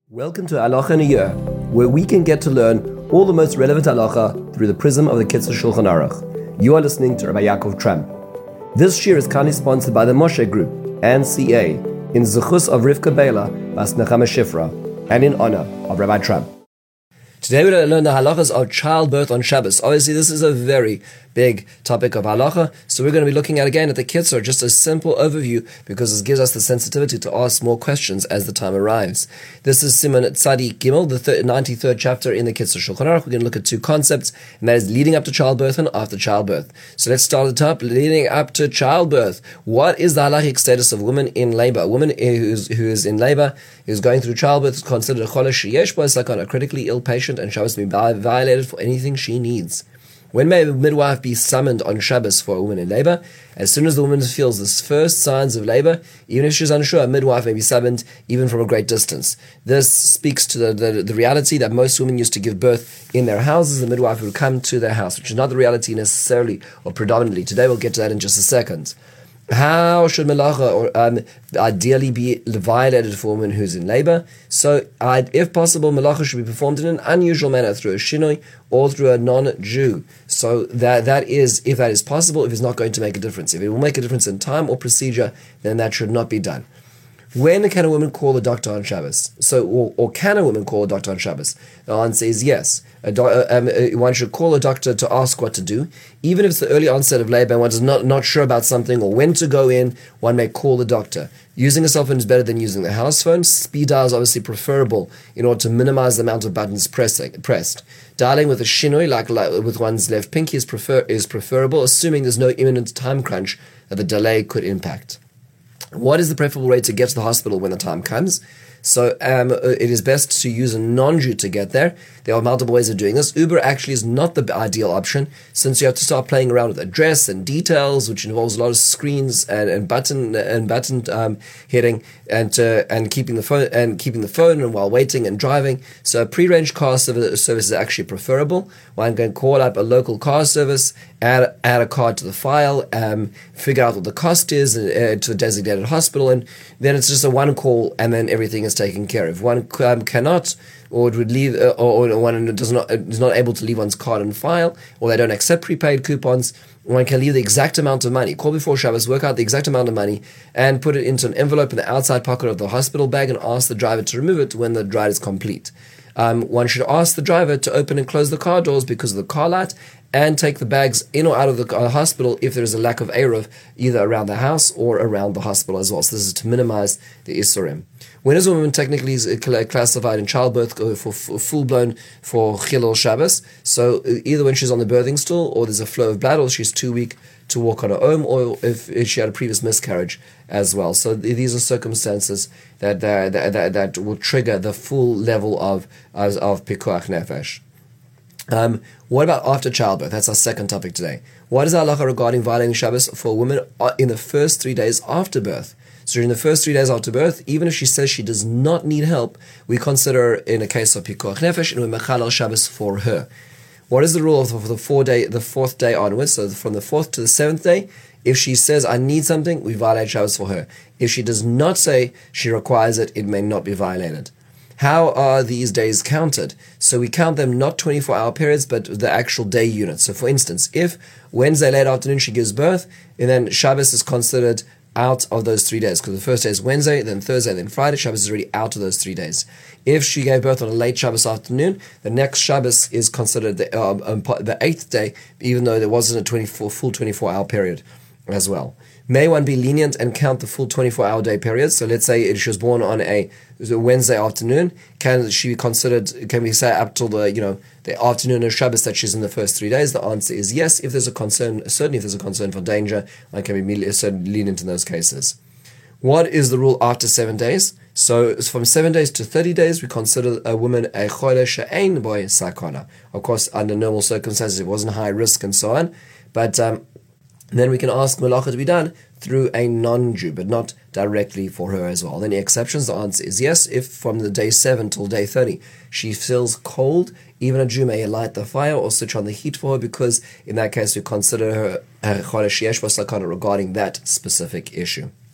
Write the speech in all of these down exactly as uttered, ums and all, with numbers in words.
Welcome to Halacha in a Year, where we can get to learn all the most relevant halacha through the prism of the Kitzur Shulchan Aruch. You are listening to Rabbi Yaakov Tramp. This year is kindly sponsored by the Moshe Group and C A in Zechus of Rivka Bela Bas Nechama Shifra and in honor of Rabbi Tramp. Today we're going to learn the halachas of childbirth on Shabbos. Obviously, this is a very big topic of halacha, so we're going to be looking at again at the Kitzur, just a simple overview, because this gives us the sensitivity to ask more questions as the time arrives. This is Siman Tzadik Gimel, the ninety-third chapter in the Kitzur Shulchan Aruch. We're going to look at two concepts, and that is leading up to childbirth and after childbirth. So let's start at the top, leading up to childbirth. What is the halachic status of women in labor? A woman who's, who is in labor, who's going through childbirth, is considered a cholesh sheyesh bo sakana, a critically ill patient, and Shabbos may be violated for anything she needs. When may a midwife be summoned on Shabbos for a woman in labor? As soon as the woman feels the first signs of labor, even if she's unsure, a midwife may be summoned even from a great distance. This speaks to the, the, the reality that most women used to give birth in their houses. The midwife would come to their house, which is not the reality necessarily or predominantly. Today we'll get to that in just a second. How should melacha or um, ideally be violated for a woman who's in labor? So, uh, if possible, melacha should be performed in an unusual manner through a shinoi or through a non-Jew. So that that is, if that is possible, if it's not going to make a difference. If it will make a difference in time or procedure, then that should not be done. When can a woman call a doctor on Shabbos? So, or, or can a woman call a doctor on Shabbos? The answer is yes. A do, um, one should call a doctor to ask what to do. Even if it's the early onset of labor and one is not, not sure about something or when to go in, one may call the doctor. Using a cell phone is better than using the house phone. Speed dial is obviously preferable in order to minimize the amount of buttons pressing, pressed. Dialing with a shinoi, like, like with one's left pinky, is, prefer, is preferable, assuming there's no imminent time crunch that the delay could impact. What is the preferable way to get to the hospital when the time comes? So um, it is best to use a non-Jew to get there. There are multiple ways of doing this. Uber actually is not the ideal option, since you have to start playing around with address and details, which involves a lot of screens and, and button and button um, hitting and uh, and keeping the phone and keeping the phone and while waiting and driving. So a pre-arranged car service, service is actually preferable. One can call up a local car service, add add a card to the file, um, figure out what the cost is uh, to the designated hospital, and then it's just a one call, and then everything is taken care of. One um, cannot, or it would leave, uh, or, or one does not is not able to leave one's card and file, or they don't accept prepaid coupons. One can leave the exact amount of money. Call before Shabbos, work out the exact amount of money, and put it into an envelope in the outside pocket of the hospital bag, and ask the driver to remove it when the ride is complete. Um, one should ask the driver to open and close the car doors because of the car light, and take the bags in or out of the uh, hospital if there is a lack of eruv, either around the house or around the hospital as well. So this is to minimize the isurim. When is a woman technically classified in childbirth for full-blown for Chilul Shabbos? So either when she's on the birthing stool, or there's a flow of blood, or she's too weak to walk on her own, or if, if she had a previous miscarriage as well. So these are circumstances that that, that, that will trigger the full level of, of, of pikuach nefesh. Um, what about after childbirth? That's our second topic today. What is our halacha regarding violating Shabbos for a woman in the first three days after birth? So during the first three days after birth, even if she says she does not need help, we consider in a case of pikuach nefesh, and we mechalel Shabbos for her. What is the rule for the four day, the fourth day onwards? So from the fourth to the seventh day, if she says I need something, we violate Shabbos for her. If she does not say she requires it, it may not be violated. How are these days counted? So we count them not twenty-four hour periods, but the actual day unit. So for instance, if Wednesday late afternoon she gives birth, and then Shabbos is considered out of those three days, because the first day is Wednesday, then Thursday, then Friday. Shabbos is already out of those three days. If she gave birth on a late Shabbos afternoon, the next Shabbos is considered the, uh, um, the eighth day, even though there wasn't a twenty-four full twenty-four hour period as well. May one be lenient and count the full twenty-four hour day period? So let's say she was born on a Wednesday afternoon. Can she be considered, can we say up till the, you know, the afternoon of Shabbos that she's in the first three days? The answer is yes. If there's a concern, certainly if there's a concern for danger, one can be lenient in those cases. What is the rule after seven days? So from seven days to thirty days, we consider a woman a cholesh she'ein bo sakana. Of course, under normal circumstances, it wasn't high risk and so on. But um, then we can ask melacha to be done through a non-Jew, but not directly for her as well. Any exceptions? The answer is yes. If from the day seven till day thirty she feels cold, even a Jew may light the fire or switch on the heat for her, because in that case we consider her cholesh sheyesh bo sakana regarding that specific issue.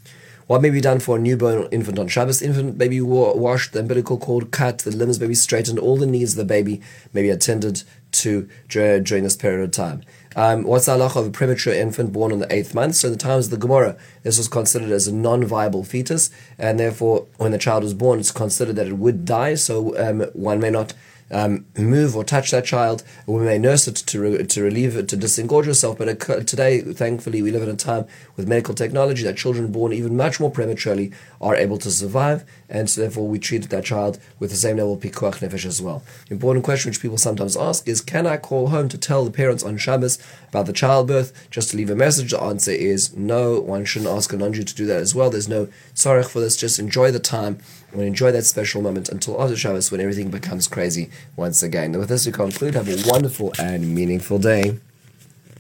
What may be done for a newborn infant on Shabbos? Infant may be washed, the umbilical cord cut, the limbs may be straightened, all the needs of the baby may be attended to during this period of time. Um, what's the halacha of a premature infant born on the eighth month? So in the times of the Gemara, this was considered as a non-viable fetus, and therefore when the child was born, it's considered that it would die, so um, one may not Um, move or touch that child. We may nurse it to re- to relieve it, to disengorge yourself. But uh, today, thankfully, we live in a time with medical technology that children born even much more prematurely are able to survive, and so therefore we treat that child with the same level of pikuach nefesh as well. The important question which people sometimes ask is, can I call home to tell the parents on Shabbos about the childbirth, just to leave a message? The answer is no, one shouldn't ask a non-Jew to do that as well. There's no tzarech for this. Just enjoy the time and enjoy that special moment until after Shabbos, when everything becomes crazy once again. And with this we conclude. Have a wonderful and meaningful day.